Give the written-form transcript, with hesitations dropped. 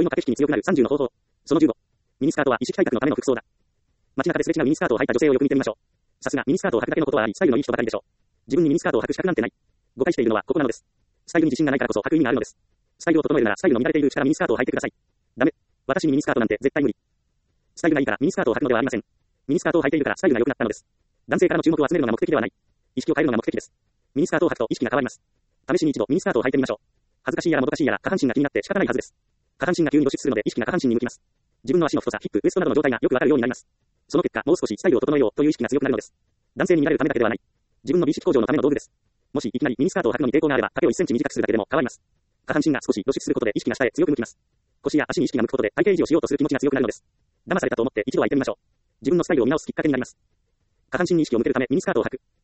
恋の駆け引きに強くなる30の方法。その15。ミニスカートは意識改革のための服装だ。街中ですれ違うミニスカートを履いた女性をよく見てみましょう。さすがミニスカートを履くだけのことはあり、スタイルのいい人ばかりでしょう。自分にミニスカートを履く資格なんてない。誤解しているのはここなのです。スタイルに自信がないからこそ履く意味があるのです。スタイルを整えるならスタイルの乱れているうちからミニスカートを履いてください。ダメ。私にミニスカートなんて絶対無理。スタイルがいいからミニスカートを履くのではありません。ミニスカートを履いているからスタイルが良くなったのです。男性からの注目を集めるのが目的ではない。意識を変えるのが目的です。ミニスカートを履くと意識が変わります。試しに一度ミニスカートを履いてみましょう。恥ずかしいやらもどかしいやら下半身が気になって仕方ないはずです。下半身が急に露出するので意識が下半身に向きます。自分の足の太さ、ヒップ、ウエストなどの状態がよくわかるようになります。その結果、もう少しスタイルを整えようという意識が強くなるのです。男性に見られるためだけではない。自分の美意識向上のための道具です。もしいきなりミニスカートを履くのに抵抗があれば、丈を1センチ短くするだけでも変わります。下半身が少し露出することで意識が下へ強く向きます。腰や足に意識が向くことで体型維持をしようとする気持ちが強くなるのです。騙されたと思って一度は行ってみましょう。自分のスタイルを見直すきっかけになります。下半身に意識を向けるためミニスカートを履く。